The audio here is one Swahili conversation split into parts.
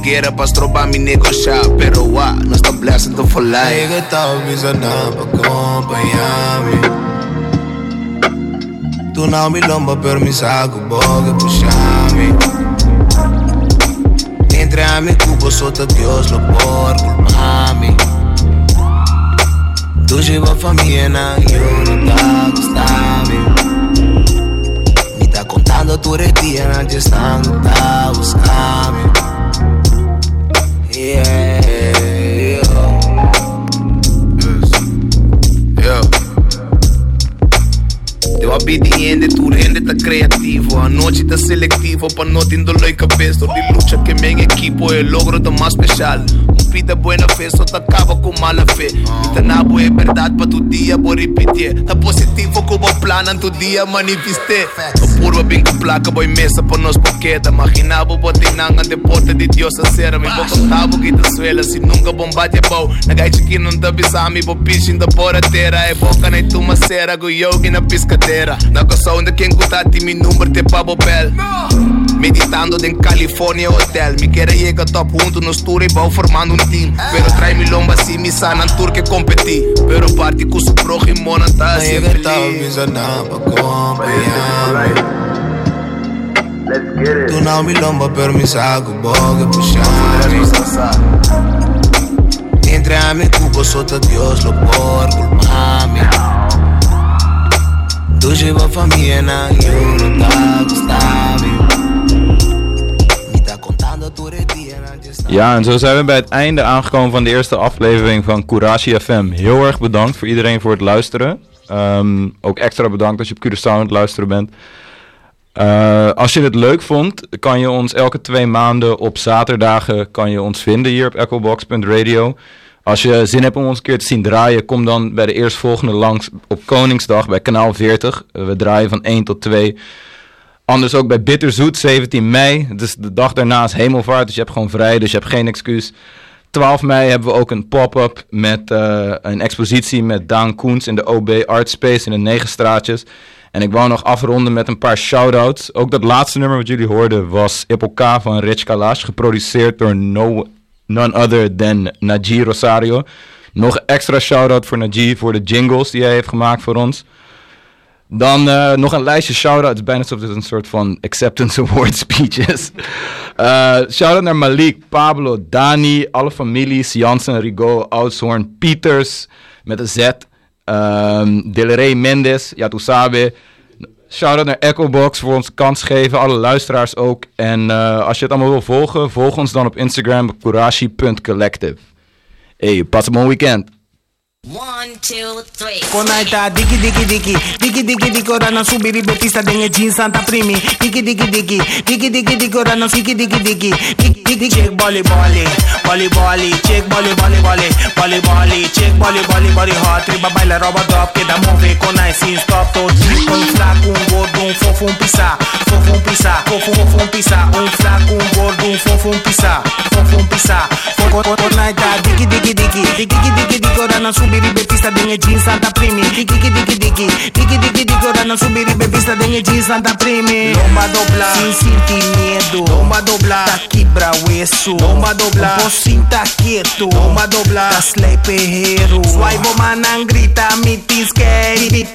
guerra para trobar me negociar. Pero nós tá blessed for life. Aí que tá avisando pra acompanhar-me. Tu não me lomba per mi saco, boga puxar-me. Entre a mi cubo sotto Dios lo por culpar-me. Tu lleva família na eu não tá gostando. Me tá contando tu retia na gestão, tá buscando. Yeah. Eu obediente, tu rende tá criativo. A noite tá seletivo, pra não ter dor e cabeça. De luta que minha equipe é logro tá mais especial. Vida buena fé, só tá acaba com mala fé. Tá na boa é verdade pra tu dia, vou repetir. Tá positivo com o plano, tu dia manifestar. A purva bem com placa, boa mesa pra nós boqueta. Imaginava botar nanga de porta de Deus a cera. Me boca tava que tá suela, se nunca bombate é bom. Na gaita que não tá bisami, vou piscin da boradeira. É boca na tuma cera, go yogi na piscadeira. Na coção de quem contate mi número te pa bopel. Meditando em Califórnia hotel. Me quer chegar top junto no tour e vou formando team. Pero trai mi lomba assim, me sana tour que competir. Pero parte com o próximo não tá assim feliz. Tá avisando pra acompanhar-me. Tu não me lomba per mi saco, boga puxar-me. Entre a mi cubo sotto Dios lo por culpar-me. Tu lleva família na eu não tá gostando. Me tá contando tu retia na gestão. Ja, en zo zijn we bij het einde aangekomen van de eerste aflevering van Couratie FM. Heel erg bedankt voor iedereen voor het luisteren. Ook extra bedankt als je op Curaçao aan het luisteren bent. Als je het leuk vond, kan je ons elke 2 maanden op zaterdagen kan je ons vinden hier op echobox.radio. Als je zin hebt om ons een keer te zien draaien, kom dan bij de eerstvolgende langs op Koningsdag bij kanaal 40. We draaien van 1 tot 2. Anders ook bij Bitterzoet, 17 mei. Dus de dag daarna is Hemelvaart, dus je hebt gewoon vrij, dus je hebt geen excuus. 12 mei hebben we ook een pop-up met een expositie met Daan Koens in de OB Art Space in de 9 straatjes. En ik wou nog afronden met een paar shout-outs. Ook dat laatste nummer wat jullie hoorden was Ippo K van Rich Kalash, geproduceerd door none other than Najee Rosario. Nog extra shout-out voor Najee voor de jingles die hij heeft gemaakt voor ons. Dan nog een lijstje shout-outs, bijna alsof dit een soort van acceptance award speech is. Shout-out naar Malik, Pablo, Dani, alle families, Jansen, Rigaud, Oudshoorn, Pieters met een Z. Delerey Mendes, ja tu sabe. Shout-out naar Echobox voor ons kans geven, alle luisteraars ook. En als je het allemaal wil volgen, volg ons dan op Instagram op couratie.collective. Hey, pas een mooi weekend. 1, 2, 3. Konaita diki diki diki diki diki diki ora na subiri be pista denge jeans santa primi diki diki diki diki diki diki ora na diki diki diki diki diki check volley volley volley volley check volley volley volley volley volley check volley volley volley hot riba baila roba dop que da move con nice sin stop to un flaco un gordo un fofo un pisa fofo un pisa fofo un pisa un flaco un gordo un fofo un pisa fofo un pisa konaita diki diki diki diki diki diki ora na subiri be pista denge jeans santa primi diki diki diki diki diki diki diki ora na subiri be pista denge jeans santa primi lomba dobla sin sentir miedo lomba dobla tá quebra hueso lomba dobla um tá quieto lomba dobla tá slay perreiro swipe manan grita mitin skate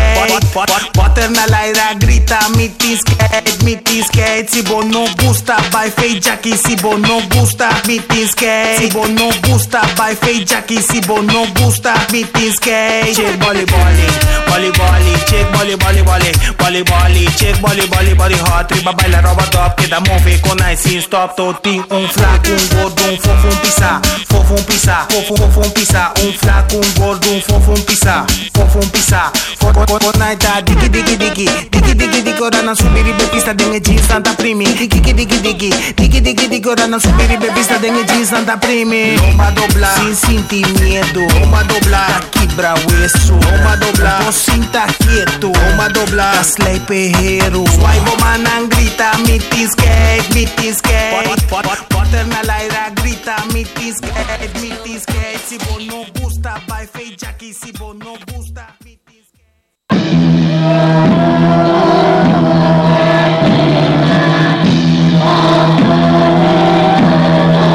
water na laira grita mitin skate si bo no gusta by fake jackie si bo no gusta mitin skate si bo no gusta by fake jackie si bo no gusta mitin skate check volley volley volley volley check volley volley volley volley volley check volley volley volley hot riba baila roba top que da move con nice sin stop to ting un flaco un gordo un fofo un pisa fofo un pisa fofo un pisa un flaco un gordo un fofo un pisa fofo un pisa konaita diki diki diki diki diki diki ora na subiri be pista denge jeans santa primi diki diki diki diki diki diki ora na subiri be pista denge jeans santa primi lomba dobla sin sentir miedo lomba dobla tá quebra hueso lomba dobla um tá quieto lomba dobla tá slay perreiro swipe manan grita mitin skate water na laira grita mitin skate si bo no gusta by fake jackie si bo no gusta mitin skate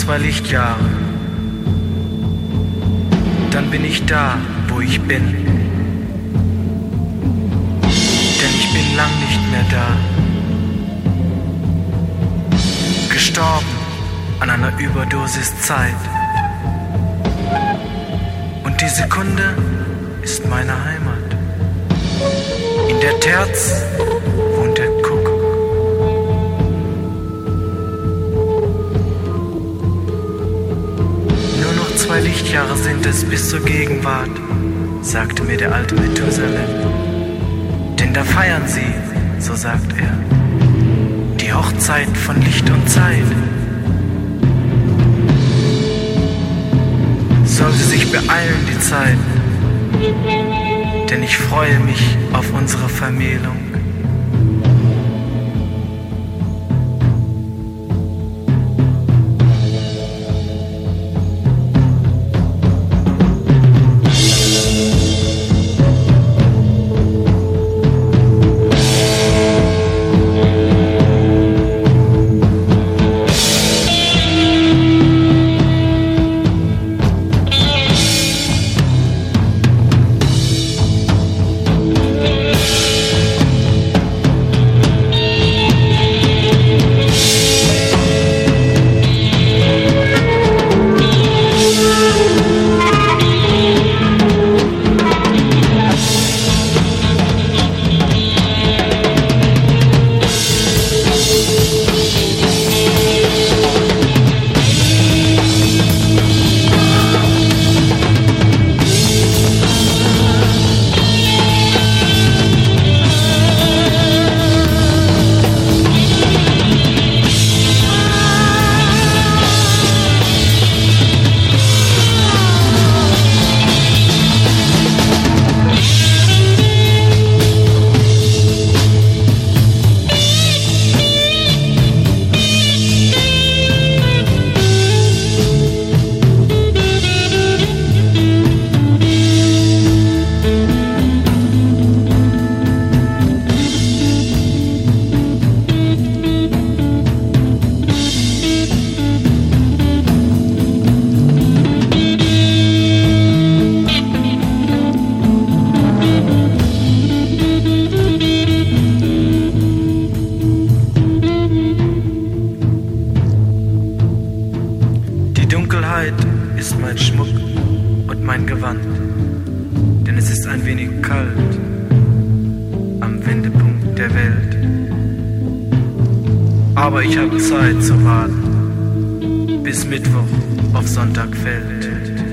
2 Lichtjahre. Dann bin ich da, wo ich bin. Denn ich bin lang nicht mehr da. Gestorben an einer Überdosis Zeit. Und die Sekunde ist meine Heimat. In der Terz wohnt der Kuckuck. Nur noch 2 Lichtjahre sind es bis zur Gegenwart, sagte mir der alte Methusalem. Denn da feiern sie, so sagt er, die Hochzeit von Licht und Zeit. Sollte sich beeilen die Zeit, denn ich freue mich auf unsere Vermählung. Ist mein Schmuck und mein Gewand, denn es ist ein wenig kalt am Wendepunkt der Welt. Aber ich habe Zeit zu warten, bis Mittwoch auf Sonntag fällt.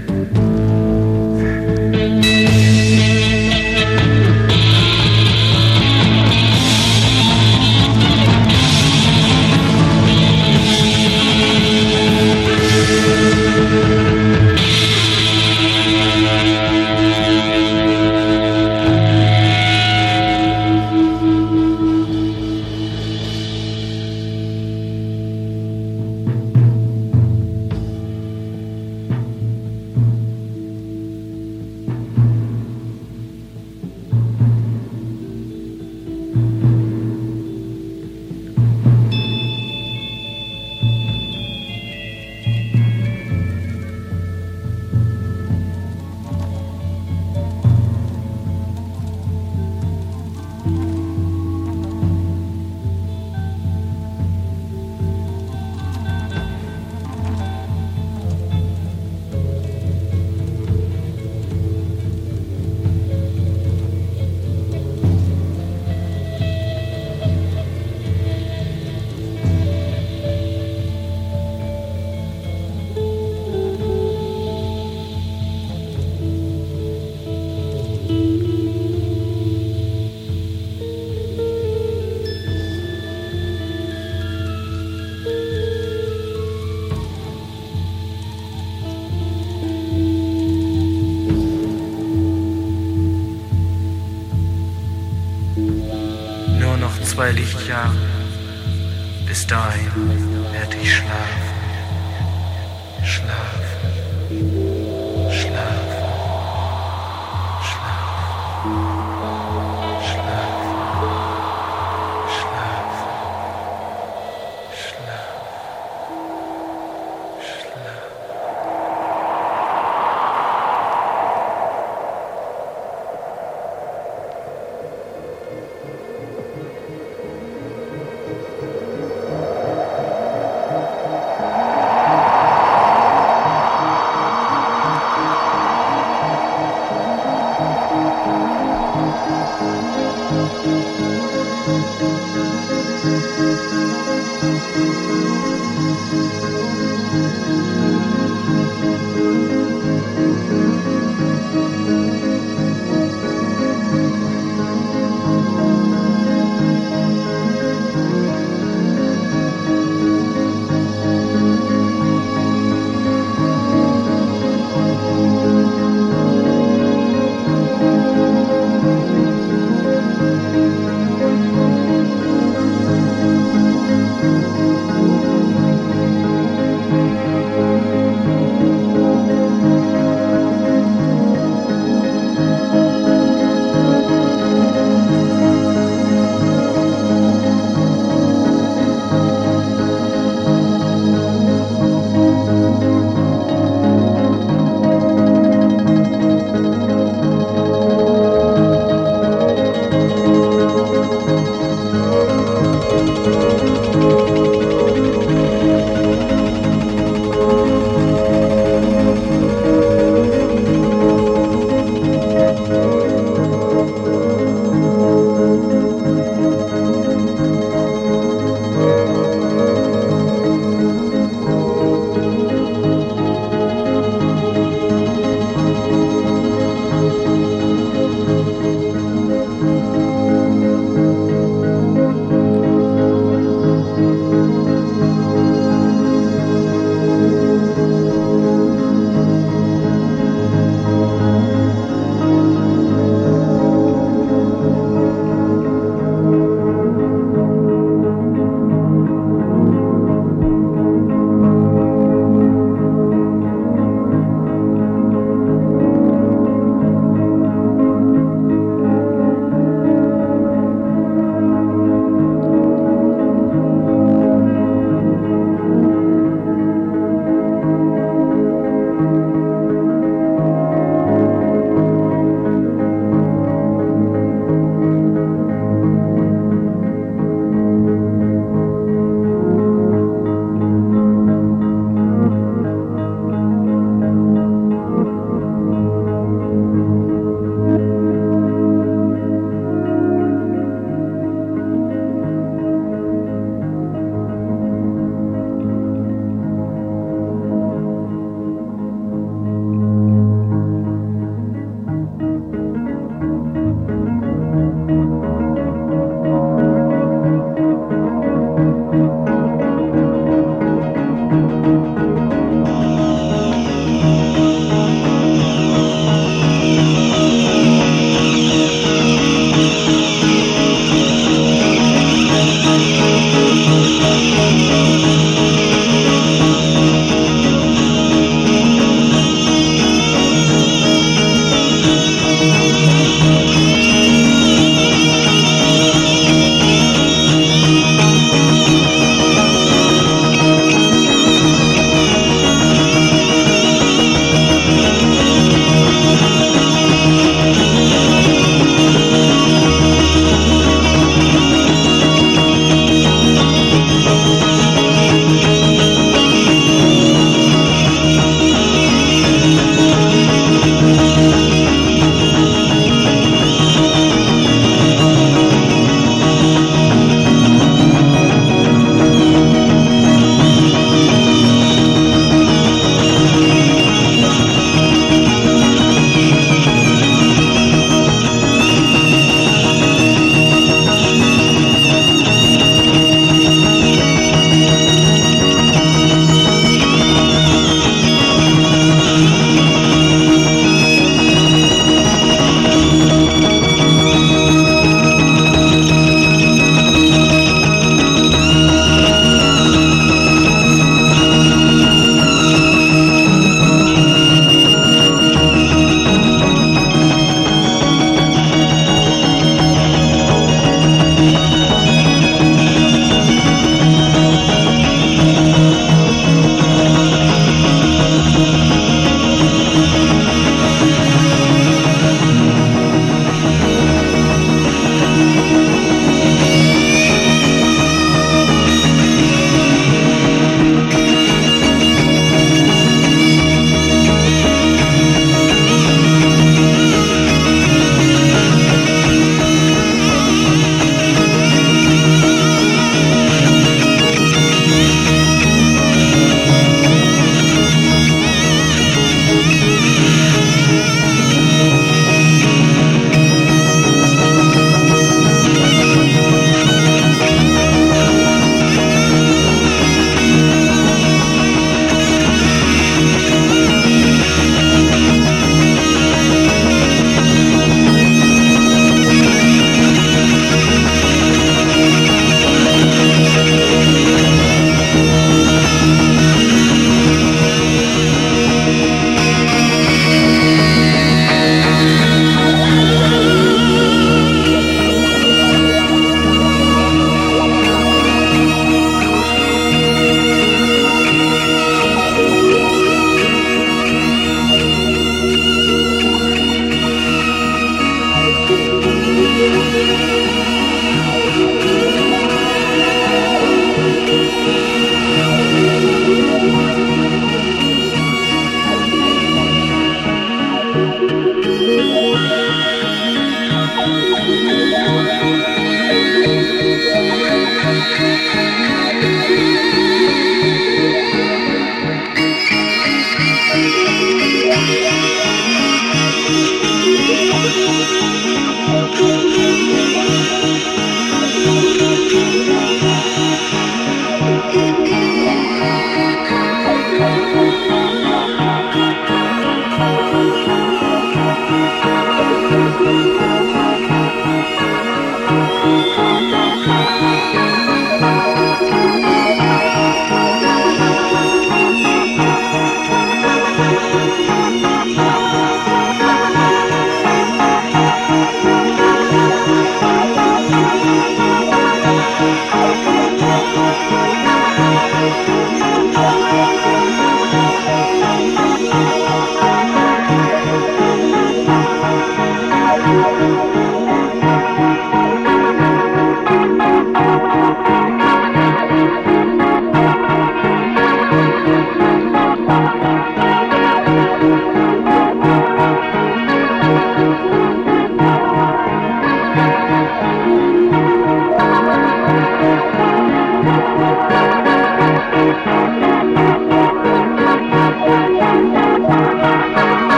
Nur noch 2 Lichtjahre, bis dahin werde ich schlafen, schlafen, schlafen, schlafen, schlafen, schlafen, schlafen, schlafen.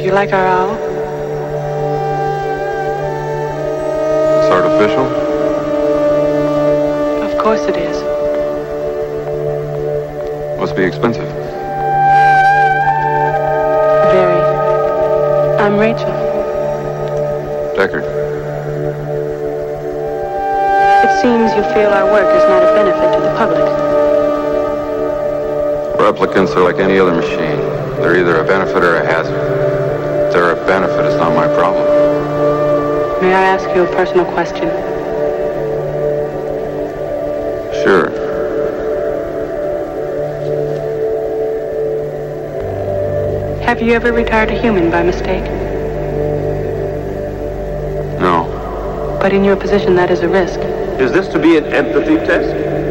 you like our owl? It's artificial? Of course it is. Must be expensive. Very. I'm Rachel. Deckard. It seems you feel our work is not a benefit to the public. Replicants are like any other machine. They're either a benefit or a hazard. If they're a benefit, it's not my problem. May I ask you a personal question? Sure. Have you ever retired a human by mistake? No. But in your position, that is a risk. Is this to be an empathy test?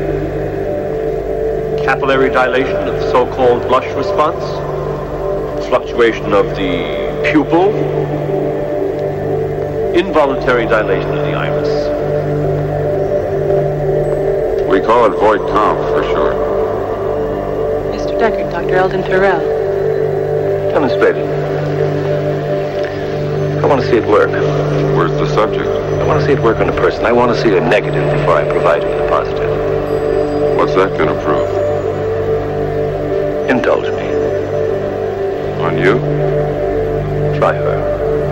Capillary dilation of the so-called blush response? Fluctuation of the pupil? Involuntary dilation of the iris? We call it void comp, for sure. Mr. Deckard, Dr. Eldon Tyrrell. Demonstrate it. I want to see it work. Where's the subject? I want to see it work on a person. I want to see a negative before I provide him the positive. What's that going to prove? Indulge me. On you? Try her.